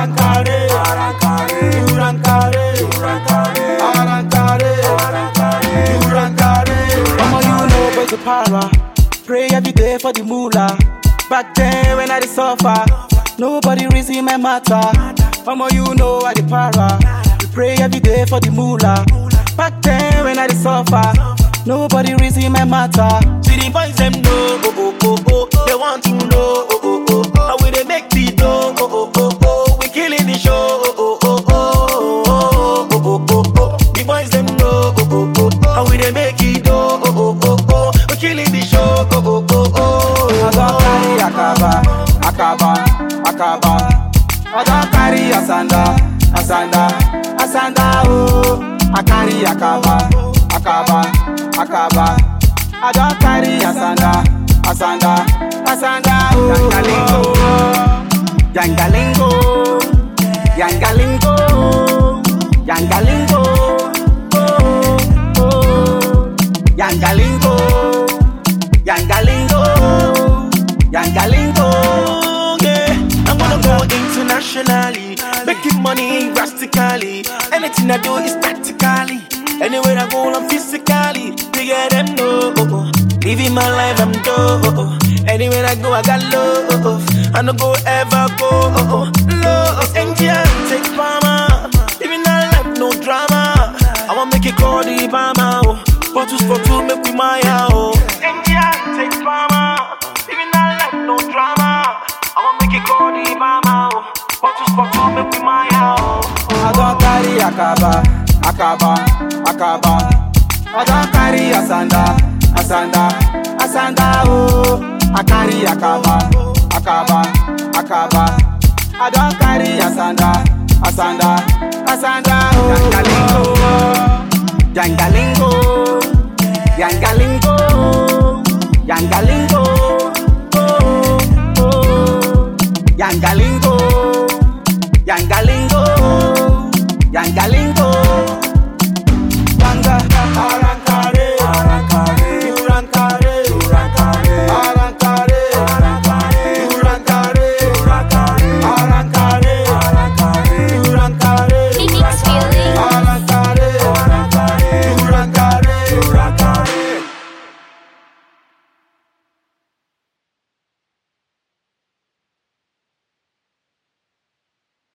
Arankare, Urankare, Arankare, Urankare. Mama, you know about the power. Pray every day for the moolah. Back then when I did suffer, nobody reason my matter. Mama, you know I the power. We pray every day for the moolah. Back then when I did suffer, nobody reason my matter. See the boys them know, they want to know, how will they make the dough, we killing the show, the boys them know, how will they make it dough, we killing the show, I don't carry Akaba. I don't carry Asanda, oh. I carry Akaba. I don't carry Asanda, oh. Yangalingo, yeah. I'm gonna go internationally, making money drastically. Anything I do is practically. Anywhere I go, I'm physically. They get them know. Living my life, I'm dope. Anywhere I go, I got love. I no go ever go love. India, take mama. Living my life, no drama. I wanna make it call the Bama. Bottles for two, make me my house. India, take mama. Living my life, no drama. I wanna make it call the Bama. Bottles for two, make me my house. I don't carry Akaba. I don't carry Asanda, oh. I carry Akaba. I don't carry Asanda, oh. Yangalingo, Yangalingo.